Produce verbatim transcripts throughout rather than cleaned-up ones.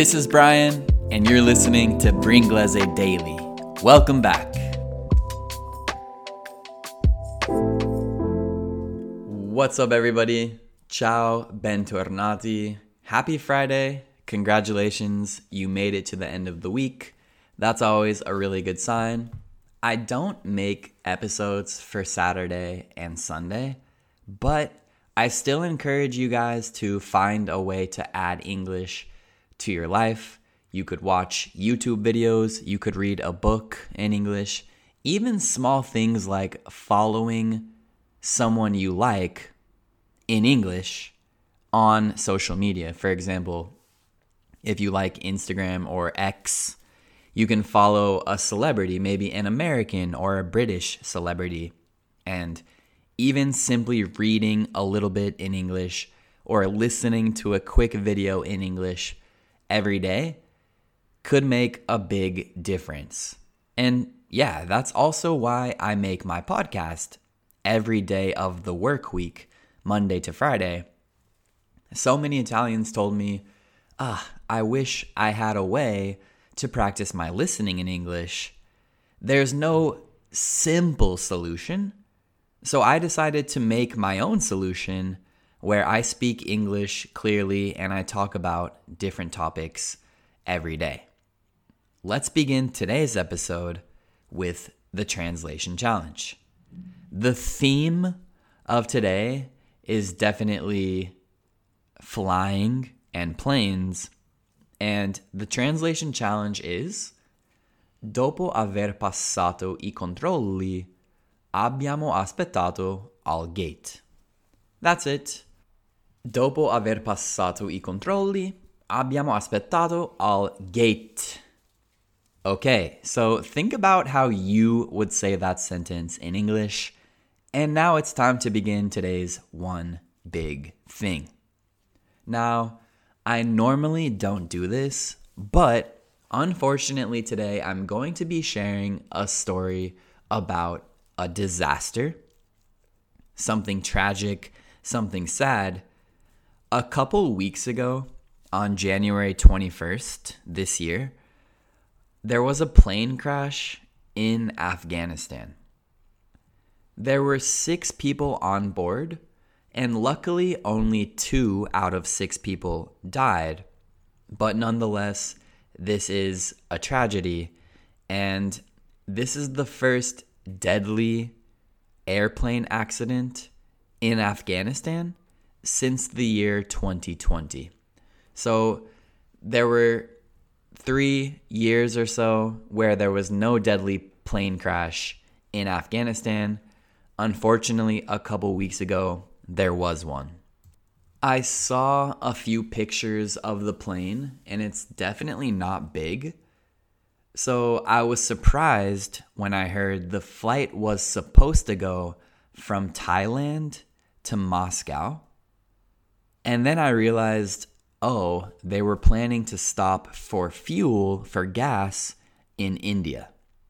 This is Brian, and you're listening to Bringlese Daily. Welcome back. What's up, everybody? Ciao, bentornati. Happy Friday. Congratulations, you made it to the end of the week. That's always a really good sign. I don't make episodes for Saturday and Sunday, but I still encourage you guys to find a way to add English to your life. You could watch YouTube videos, you could read a book in English, even small things like following someone you like in English on social media. For example, if you like Instagram or X, you can follow a celebrity, maybe an American or a British celebrity, and even simply reading a little bit in English or listening to a quick video in English every day could make a big difference. And yeah, that's also why I make my podcast every day of the work week, Monday to Friday. So many Italians told me, ah, I wish I had a way to practice my listening in English. There's no simple solution. So I decided to make my own solution where I speak English clearly and I talk about different topics every day. Let's begin today's episode with the translation challenge. The theme of today is definitely flying and planes, and the translation challenge is: dopo aver passato I controlli, abbiamo aspettato al gate. That's it. Dopo aver passato I controlli, abbiamo aspettato al gate. Okay, so think about how you would say that sentence in English. And now it's time to begin today's one big thing. Now, I normally don't do this, but unfortunately today I'm going to be sharing a story about a disaster, something tragic, something sad. A couple weeks ago, on January twenty-first this year, there was a plane crash in Afghanistan. There were six people on board, and luckily only two out of six people died. But nonetheless, this is a tragedy, and this is the first deadly airplane accident in Afghanistan since the year twenty twenty. So there were three years or so where there was no deadly plane crash in Afghanistan. Unfortunately, a couple weeks ago, there was one. I saw a few pictures of the plane, and it's definitely not big. So I was surprised when I heard the flight was supposed to go from Thailand to Moscow. And then I realized, oh, they were planning to stop for fuel, for gas, in India.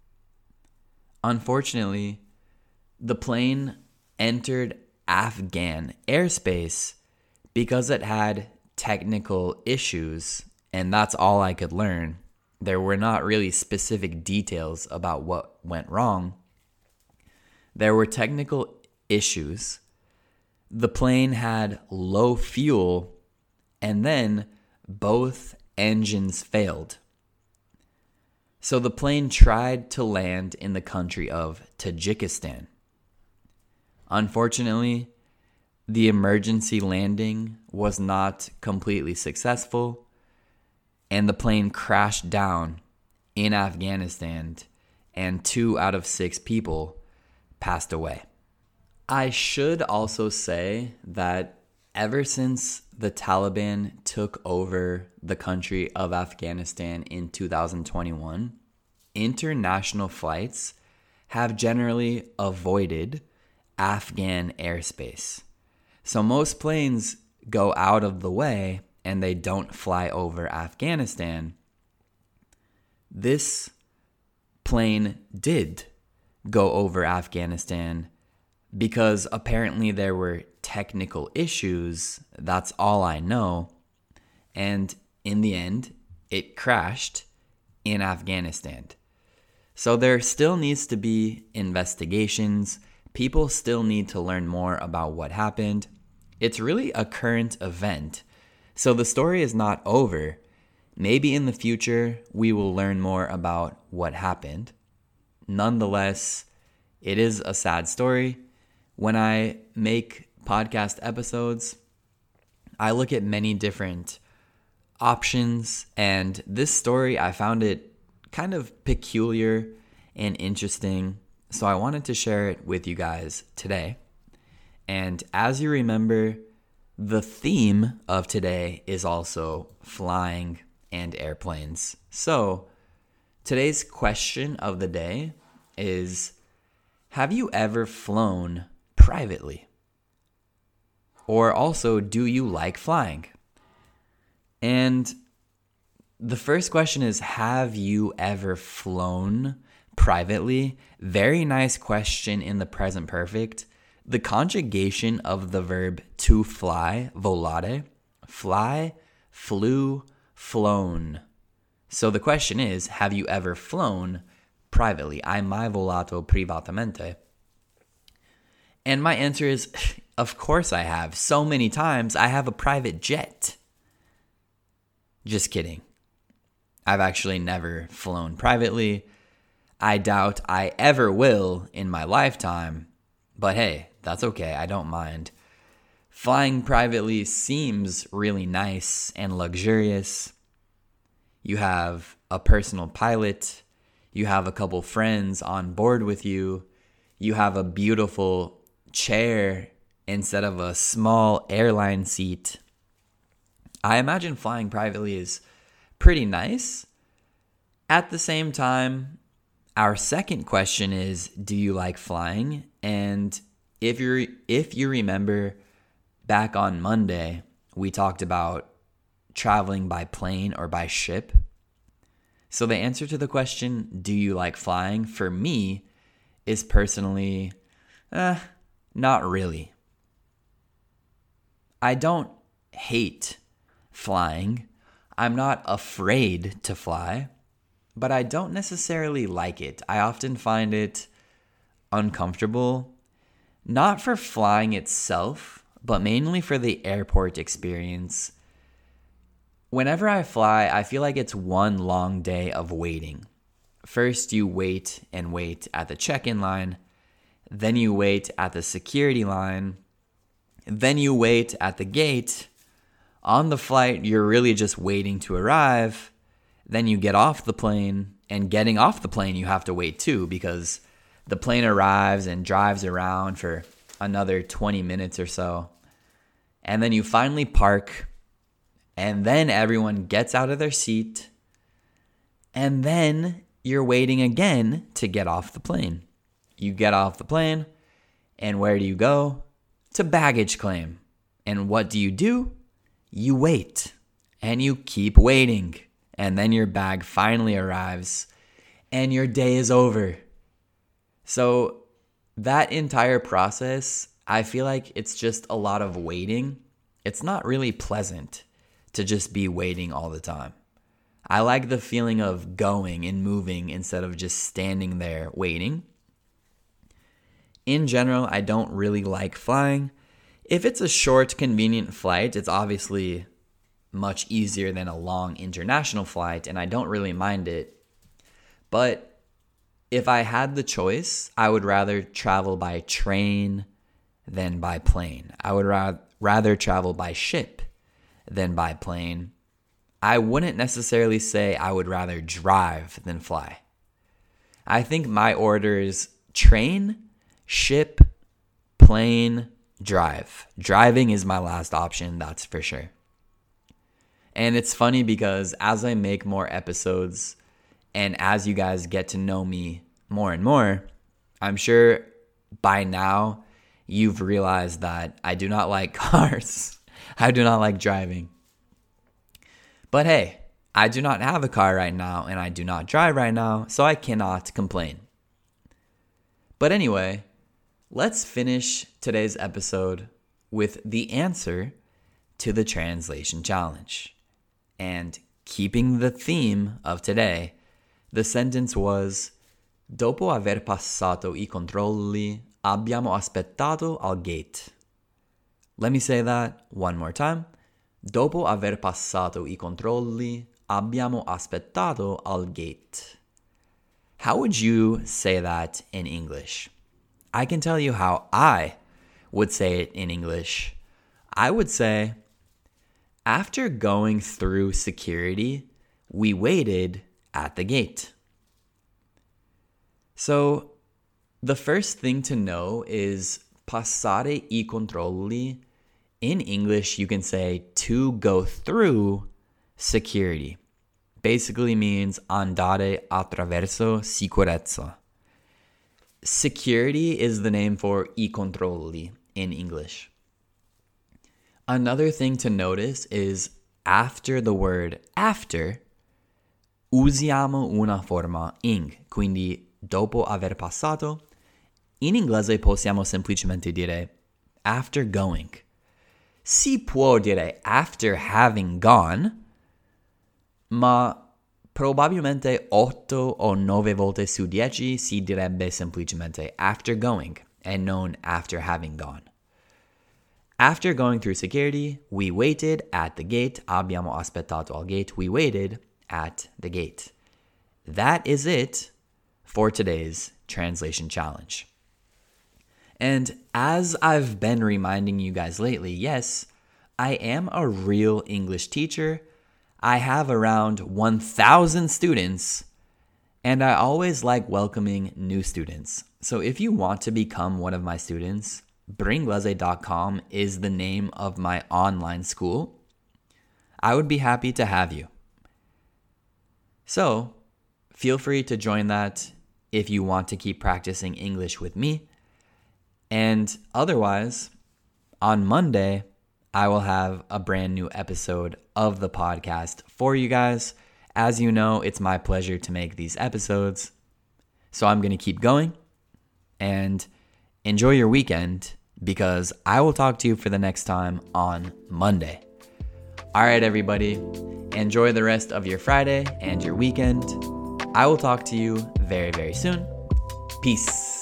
Unfortunately, the plane entered Afghan airspace because it had technical issues, and that's all I could learn. There were not really specific details about what went wrong. There were technical issues. The plane had low fuel, and then both engines failed. So the plane tried to land in the country of Tajikistan. Unfortunately, the emergency landing was not completely successful, and the plane crashed down in Afghanistan, and two out of six people passed away. I should also say that ever since the Taliban took over the country of Afghanistan in two thousand twenty-one, international flights have generally avoided Afghan airspace. So most planes go out of the way and they don't fly over Afghanistan. This plane did go over Afghanistan because apparently there were technical issues. That's all I know. And in the end, it crashed in Afghanistan. So there still needs to be investigations. People still need to learn more about what happened. It's really a current event. So the story is not over. Maybe in the future, we will learn more about what happened. Nonetheless, it is a sad story. When I make podcast episodes, I look at many different options, and this story, I found it kind of peculiar and interesting, so I wanted to share it with you guys today. And as you remember, the theme of today is also flying and airplanes. So today's question of the day is, have you ever flown privately? Or also, do you like flying? And the first question is, have you ever flown privately? Very nice question in the present perfect. The conjugation of the verb to fly, volare, fly, flew, flown. So the question is, have you ever flown privately? Hai mai volato privatamente? And my answer is, of course I have. So many times. I have a private jet. Just kidding. I've actually never flown privately. I doubt I ever will in my lifetime. But hey, that's okay. I don't mind. Flying privately seems really nice and luxurious. You have a personal pilot. You have a couple friends on board with you. You have a beautiful chair instead of a small airline seat. I imagine flying privately is pretty nice. At the same time, our second question is, do you like flying? And if you if you remember back on Monday, we talked about traveling by plane or by ship. So the answer to the question, do you like flying, for me is personally, eh, not really. I don't hate flying. I'm not afraid to fly, but I don't necessarily like it. I often find it uncomfortable, not for flying itself, but mainly for the airport experience. Whenever I fly, I feel like it's one long day of waiting. First, you wait and wait at the check-in line. Then you wait at the security line. Then you wait at the gate. On the flight, you're really just waiting to arrive. Then you get off the plane, and getting off the plane, you have to wait too, because the plane arrives and drives around for another twenty minutes or so. And then you finally park, and then everyone gets out of their seat, and then you're waiting again to get off the plane. You get off the plane, and where do you go? To baggage claim. And what do you do? You wait, and you keep waiting, and then your bag finally arrives, and your day is over. So that entire process, I feel like it's just a lot of waiting. It's not really pleasant to just be waiting all the time. I like the feeling of going and moving instead of just standing there waiting. In general, I don't really like flying. If it's a short, convenient flight, it's obviously much easier than a long international flight, and I don't really mind it. But if I had the choice, I would rather travel by train than by plane. I would ra- rather travel by ship than by plane. I wouldn't necessarily say I would rather drive than fly. I think my order is train, ship, plane, drive. Driving is my last option, that's for sure. And it's funny because as I make more episodes and as you guys get to know me more and more, I'm sure by now you've realized that I do not like cars. I do not like driving. But hey, I do not have a car right now and I do not drive right now, so I cannot complain. But anyway, let's finish today's episode with the answer to the translation challenge. And keeping the theme of today, the sentence was, dopo aver passato I controlli, abbiamo aspettato al gate. Let me say that one more time. Dopo aver passato I controlli, abbiamo aspettato al gate. How would you say that in English? I can tell you how I would say it in English. I would say, after going through security, we waited at the gate. So, the first thing to know is passare I controlli. In English, you can say to go through security. Basically means andare attraverso sicurezza. Security is the name for I controlli in English. Another thing to notice is after the word after, usiamo una forma ing, quindi dopo aver passato. In inglese possiamo semplicemente dire after going. Si può dire after having gone, ma probabilmente otto o nove volte su dieci si direbbe semplicemente after going and non after having gone. After going through security, we waited at the gate. Abbiamo aspettato al gate. We waited at the gate. That is it for today's translation challenge. And as I've been reminding you guys lately, yes, I am a real English teacher. I have around one thousand students, and I always like welcoming new students. So if you want to become one of my students, bringlese dot com is the name of my online school. I would be happy to have you. So feel free to join that if you want to keep practicing English with me. And otherwise, on Monday, I will have a brand new episode of the podcast for you guys. As you know, it's my pleasure to make these episodes. So I'm going to keep going and enjoy your weekend because I will talk to you for the next time on Monday. All right, everybody, enjoy the rest of your Friday and your weekend. I will talk to you very, very soon. Peace.